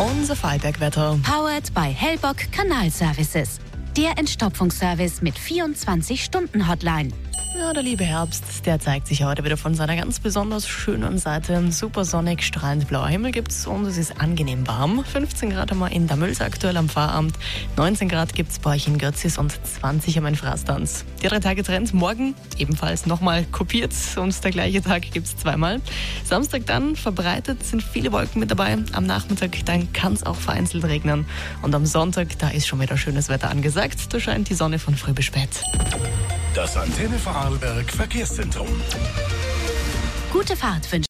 Unser Vorarlberg-Wetter. Powered by Hellbock Kanalservices. Der Entstopfungsservice mit 24-Stunden-Hotline. Ja, der liebe Herbst, der zeigt sich heute wieder von seiner ganz besonders schönen Seite. Super sonnig, strahlend blauer Himmel gibt's und es ist angenehm warm. 15 Grad haben wir in der Mülls aktuell am Pfarramt, 19 Grad gibt's bei euch in Götzis und 20 am Frastanz. Die 3 Tage Trend morgen ebenfalls nochmal kopiert und der gleiche Tag gibt's zweimal. Samstag dann verbreitet sind viele Wolken mit dabei. Am Nachmittag dann kann's auch vereinzelt regnen. Und am Sonntag, da ist schon wieder schönes Wetter angesagt. Da scheint die Sonne von früh bis spät. Das Antenne Vorarlberg Verkehrszentrum. Gute Fahrt wünscht